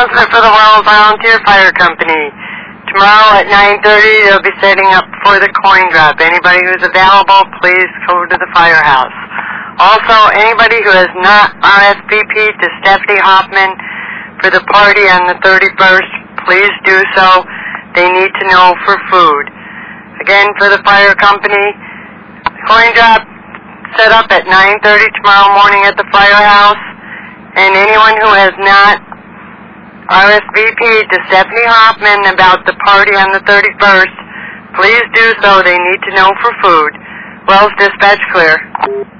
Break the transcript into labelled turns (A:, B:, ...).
A: announcement for the Wells Volunteer Fire Company. Tomorrow at 9:30, they'll be setting up for the coin drop. Anybody who's available, please go to the firehouse. Also, anybody who has not RSVP'd to Stephanie Hoffman for the party on the 31st, please do so. They need to know for food. Again, for the fire company, coin drop set up at 9:30 tomorrow morning at the firehouse. And anyone who has not RSVP'd to Stephanie Hoffman about the party on the 31st, please do so. They need to know for food. Wells, dispatch clear.